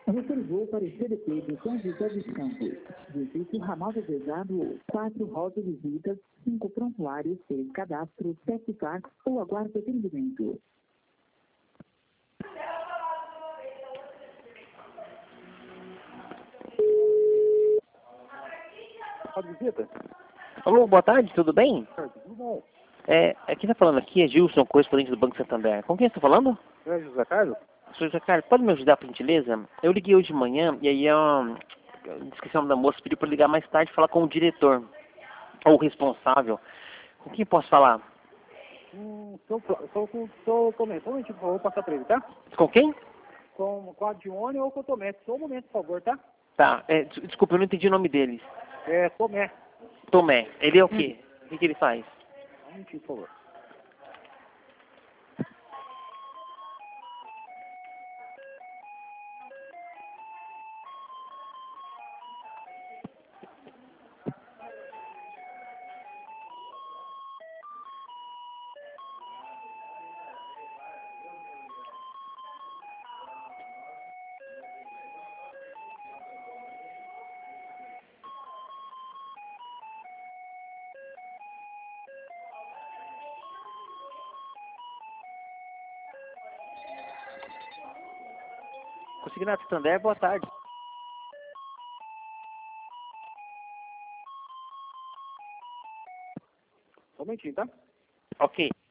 Reservou para o CDP de São José dos Campos. Edifício Ramal Desejado, 4 rotas visitas, 5 prontuários, 6 cadastros, 7 fax ou aguarde atendimento. Pode visita? Alô, boa tarde, tudo bem? Tudo bom. Quem está falando aqui é Gilson, correspondente do Banco Santander. Com quem estou falando? É José Carlos? Sr. José Carlos, pode me ajudar, por gentileza? Eu liguei hoje de manhã e aí eu esqueci o nome da moça, pediu para ligar mais tarde e falar com o diretor, ou o responsável. Com quem posso falar? Sou Tomé. Só um momentinho, por favor, vou passar para ele, tá? Com quem? Com a Dione ou com o Tomé. Só um momento, por favor, tá? Tá, desculpa, eu não entendi o nome deles. É Tomé. Tomé, ele é o quê? O que ele faz? Só um momentinho, por favor. Consignado Santander, boa tarde. Só um momentinho, tá? Ok.